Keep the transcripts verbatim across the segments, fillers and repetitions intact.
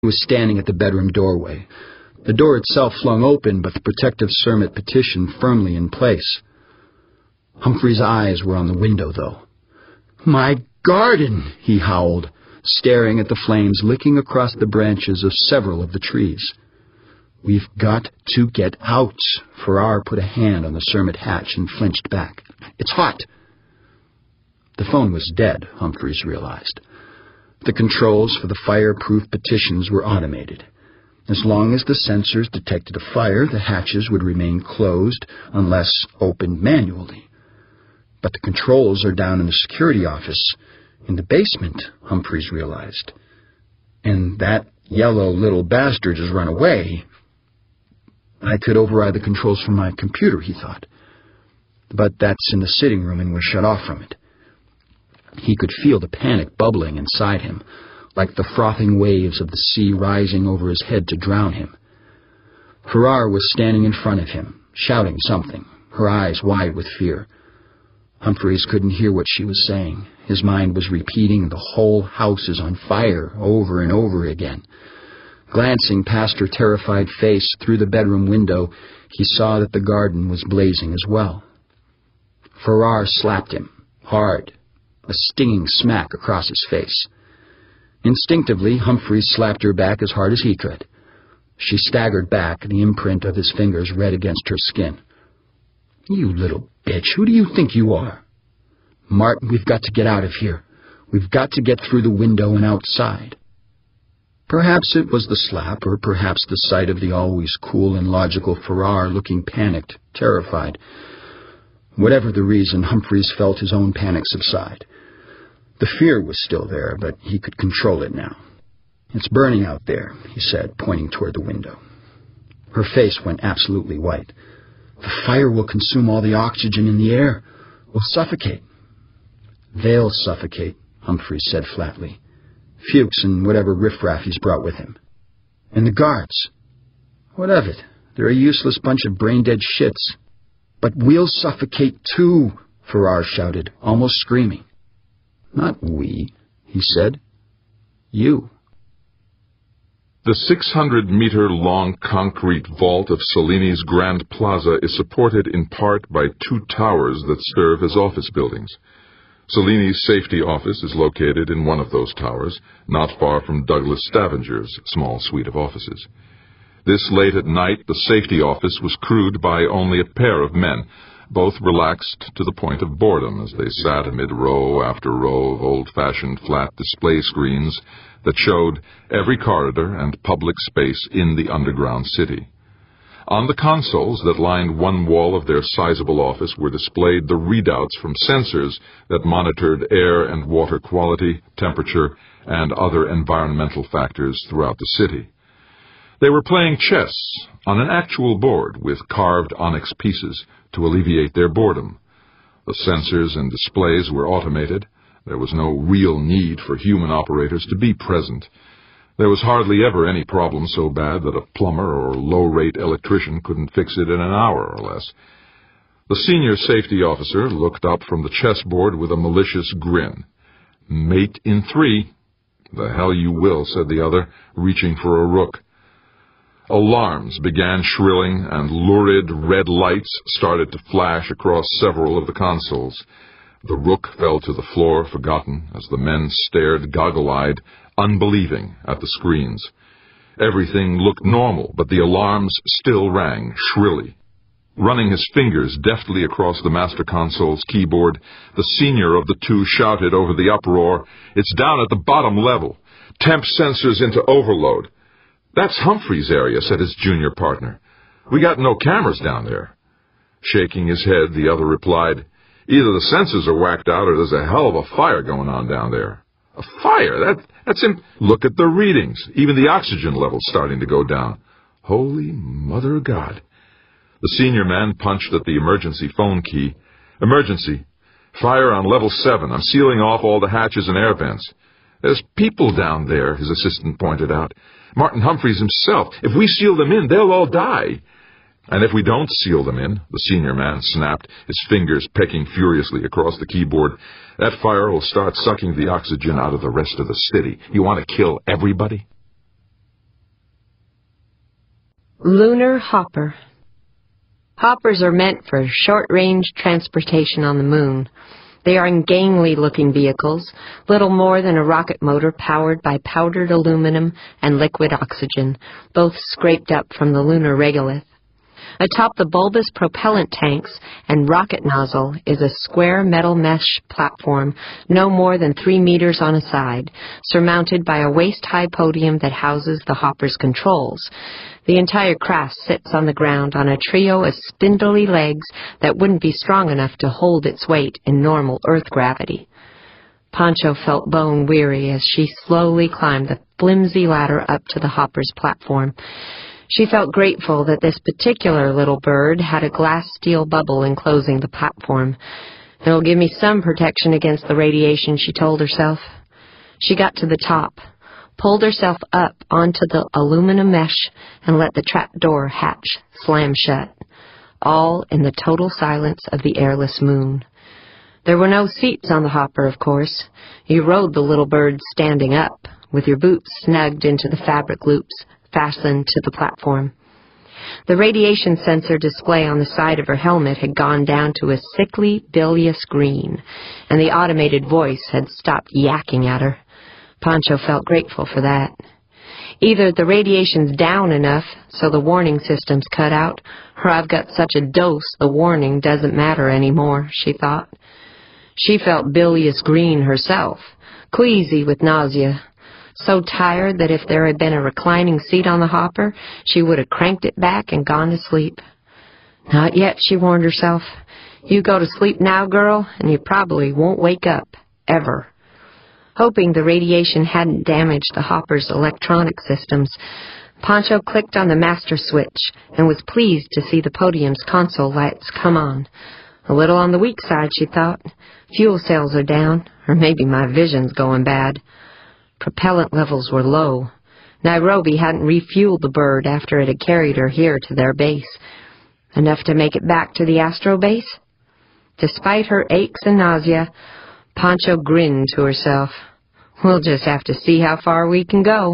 He was standing at the bedroom doorway. The door itself flung open, but the protective Cermet petition firmly in place. Humphrey's eyes were on the window, though. "My garden!" he howled, staring at the flames licking across the branches of several of the trees. "We've got to get out." Farrar put a hand on the Cermet hatch and flinched back. "It's hot." The phone was dead, Humphreys realized. The controls for the fireproof petitions were automated. As long as the sensors detected a fire, the hatches would remain closed unless opened manually. But the controls are down in the security office, in the basement, Humphreys realized. And that yellow little bastard has run away. I could override the controls from my computer, he thought. But that's in the sitting room and we're shut off from it. He could feel the panic bubbling inside him, like the frothing waves of the sea rising over his head to drown him. Farrar was standing in front of him, shouting something, her eyes wide with fear. Humphreys couldn't hear what she was saying. His mind was repeating, "The whole house is on fire," over and over again. Glancing past her terrified face through the bedroom window, he saw that the garden was blazing as well. Farrar slapped him, hard, a stinging smack across his face. Instinctively, Humphreys slapped her back as hard as he could. She staggered back, the imprint of his fingers red against her skin. "You little bitch, who do you think you are?" "Martin, we've got to get out of here. We've got to get through the window and outside." Perhaps it was the slap, or perhaps the sight of the always cool and logical Farrar looking panicked, terrified. Whatever the reason, Humphreys felt his own panic subside. The fear was still there, but he could control it now. "It's burning out there," he said, pointing toward the window. Her face went absolutely white. "The fire will consume all the oxygen in the air. We'll suffocate." "They'll suffocate," Humphreys said flatly. "Fuchs and whatever riffraff he's brought with him." "And the guards?" "What of it? They're a useless bunch of brain-dead shits." "But we'll suffocate too," Farrar shouted, almost screaming. "Not we," he said. "You." The six hundred meter long concrete vault of Cellini's Grand Plaza is supported in part by two towers that serve as office buildings. Cellini's safety office is located in one of those towers, not far from Douglas Stavenger's small suite of offices. This late at night, the safety office was crewed by only a pair of men, both relaxed to the point of boredom as they sat amid row after row of old-fashioned flat display screens that showed every corridor and public space in the underground city. On the consoles that lined one wall of their sizable office were displayed the readouts from sensors that monitored air and water quality, temperature, and other environmental factors throughout the city. They were playing chess on an actual board with carved onyx pieces to alleviate their boredom. The sensors and displays were automated. There was no real need for human operators to be present. There was hardly ever any problem so bad that a plumber or low-rate electrician couldn't fix it in an hour or less. The senior safety officer looked up from the chessboard with a malicious grin. "Mate in three." "The hell you will," said the other, reaching for a rook. Alarms began shrilling, and lurid red lights started to flash across several of the consoles. The rook fell to the floor, forgotten, as the men stared goggle-eyed, unbelieving, at the screens. Everything looked normal, but the alarms still rang shrilly. Running his fingers deftly across the master console's keyboard, the senior of the two shouted over the uproar, "It's down at the bottom level. Temp sensors into overload." "That's Humphrey's area," said his junior partner. "We got no cameras down there." Shaking his head, the other replied, "Either the sensors are whacked out or there's a hell of a fire going on down there." "A fire? That, that's him. Look at the readings. Even the oxygen level's starting to go down." "Holy Mother of God." The senior man punched at the emergency phone key. "Emergency. Fire on level seven. I'm sealing off all the hatches and air vents." "There's people down there," his assistant pointed out. "Martin Humphreys himself. If we seal them in, they'll all die." "And if we don't seal them in," the senior man snapped, his fingers pecking furiously across the keyboard, "that fire will start sucking the oxygen out of the rest of the city. You want to kill everybody?" Lunar Hopper. Hoppers are meant for short-range transportation on the moon. They are ungainly-looking vehicles, little more than a rocket motor powered by powdered aluminum and liquid oxygen, both scraped up from the lunar regolith. Atop the bulbous propellant tanks and rocket nozzle is a square metal mesh platform no more than three meters on a side, surmounted by a waist-high podium that houses the hopper's controls. The entire craft sits on the ground on a trio of spindly legs that wouldn't be strong enough to hold its weight in normal Earth gravity. Pancho felt bone-weary as she slowly climbed the flimsy ladder up to the hopper's platform. She felt grateful that this particular little bird had a glass steel bubble enclosing the platform. It'll give me some protection against the radiation, she told herself. She got to the top, pulled herself up onto the aluminum mesh, and let the trapdoor hatch slam shut, all in the total silence of the airless moon. There were no seats on the hopper, of course. You rode the little bird standing up, with your boots snugged into the fabric loops fastened to the platform. The radiation sensor display on the side of her helmet had gone down to a sickly, bilious green, and the automated voice had stopped yakking at her. Pancho felt grateful for that. Either the radiation's down enough so the warning system's cut out, or I've got such a dose the warning doesn't matter anymore, she thought. She felt bilious green herself, queasy with nausea, so tired that if there had been a reclining seat on the hopper, she would have cranked it back and gone to sleep. Not yet, she warned herself. You go to sleep now, girl, and you probably won't wake up, ever. Hoping the radiation hadn't damaged the hopper's electronic systems, Pancho clicked on the master switch and was pleased to see the podium's console lights come on. A little on the weak side, she thought. Fuel cells are down, or maybe my vision's going bad. Propellant levels were low. Nairobi hadn't refueled the bird after it had carried her here to their base. Enough to make it back to the Astro base? Despite her aches and nausea, Pancho grinned to herself. We'll just have to see how far we can go.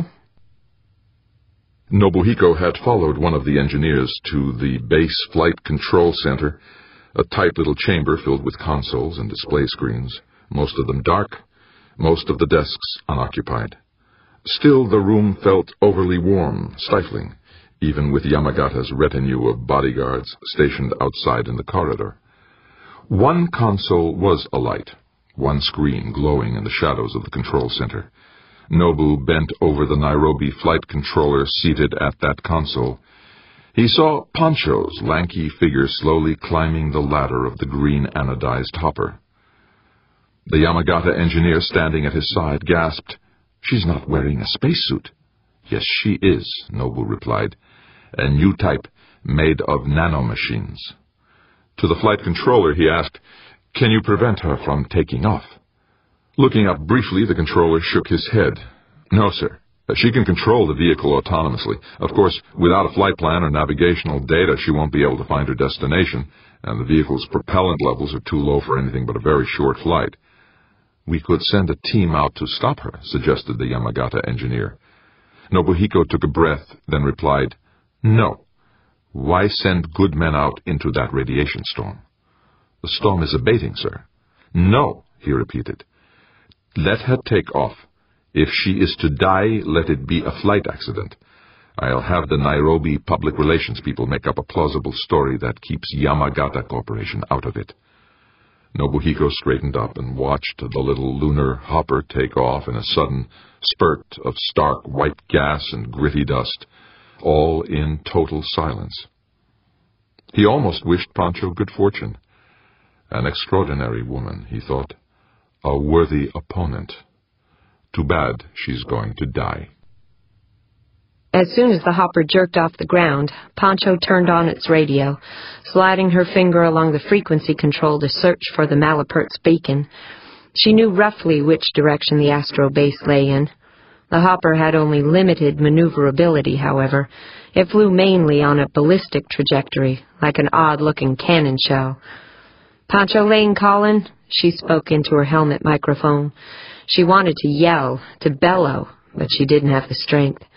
Nobuhiko had followed one of the engineers to the base flight control center, a tight little chamber filled with consoles and display screens, most of them dark, most of the desks unoccupied. Still, the room felt overly warm, stifling, even with Yamagata's retinue of bodyguards stationed outside in the corridor. One console was alight, one screen glowing in the shadows of the control center. Nobu bent over the Nairobi flight controller seated at that console. He saw Pancho's lanky figure slowly climbing the ladder of the green anodized hopper. The Yamagata engineer standing at his side gasped, "She's not wearing a spacesuit." "Yes, she is," Nobu replied. "A new type, made of nanomachines." To the flight controller he asked, "Can you prevent her from taking off?" Looking up briefly, the controller shook his head. "No, sir. She can control the vehicle autonomously. Of course, without a flight plan or navigational data, she won't be able to find her destination, and the vehicle's propellant levels are too low for anything but a very short flight." "We could send a team out to stop her," suggested the Yamagata engineer. Nobuhiko took a breath, then replied, "No. Why send good men out into that radiation storm?" "The storm is abating, sir." "No," he repeated. "Let her take off. If she is to die, let it be a flight accident. I'll have the Nairobi public relations people make up a plausible story that keeps Yamagata Corporation out of it." Nobuhiko straightened up and watched the little lunar hopper take off in a sudden spurt of stark white gas and gritty dust, all in total silence. He almost wished Pancho good fortune. An extraordinary woman, he thought. A worthy opponent. Too bad she's going to die. As soon as the hopper jerked off the ground, Pancho turned on its radio, sliding her finger along the frequency control to search for the Malapert's beacon. She knew roughly which direction the Astro base lay in. The hopper had only limited maneuverability, however. It flew mainly on a ballistic trajectory, like an odd-looking cannon shell. "Pancho Lane calling," she spoke into her helmet microphone. She wanted to yell, to bellow, but she didn't have the strength.